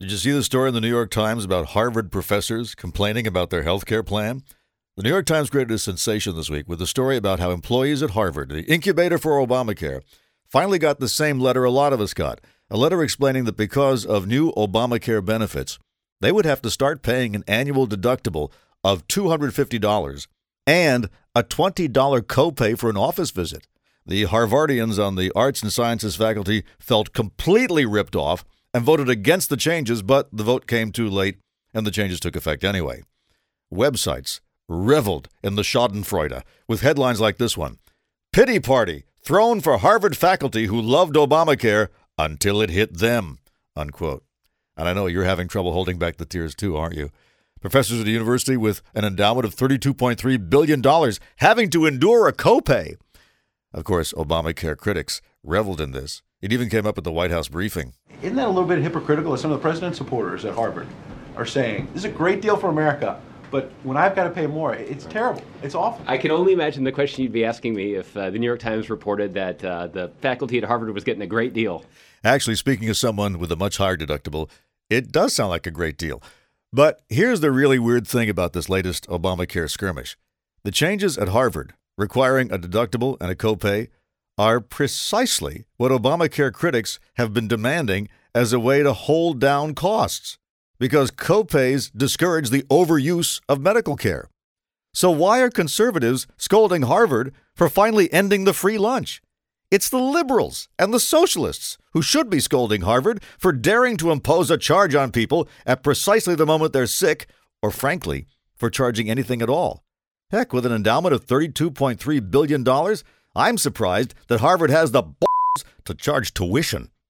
Did you see the story in the New York Times about Harvard professors complaining about their health care plan? The New York Times created a sensation this week with a story about how employees at Harvard, the incubator for Obamacare, finally got the same letter a lot of us got, a letter explaining that because of new Obamacare benefits, they would have to start paying an annual deductible of $250 and a $20 copay for an office visit. The Harvardians on the arts and sciences faculty felt completely ripped off and voted against the changes, but the vote came too late and the changes took effect anyway. Websites reveled in the schadenfreude with headlines like this one: "Pity party thrown for Harvard faculty who loved Obamacare until it hit them," unquote. And I know you're having trouble holding back the tears too, aren't you? Professors at a university with an endowment of $32.3 billion having to endure a copay. Of course, Obamacare critics reveled in this. It even came up at the White House briefing. Isn't that a little bit hypocritical as some of the president's supporters at Harvard are saying, this is a great deal for America, but when I've got to pay more, it's terrible. It's awful. I can only imagine the question you'd be asking me if the New York Times reported that the faculty at Harvard was getting a great deal. Actually, speaking of someone with a much higher deductible, it does sound like a great deal. But here's the really weird thing about this latest Obamacare skirmish. The changes at Harvard, requiring a deductible and a copay, are precisely what Obamacare critics have been demanding as a way to hold down costs, because copays discourage the overuse of medical care. So why are conservatives scolding Harvard for finally ending the free lunch? It's the liberals and the socialists who should be scolding Harvard for daring to impose a charge on people at precisely the moment they're sick, or frankly, for charging anything at all. Heck, with an endowment of $32.3 billion, I'm surprised that Harvard has the balls to charge tuition.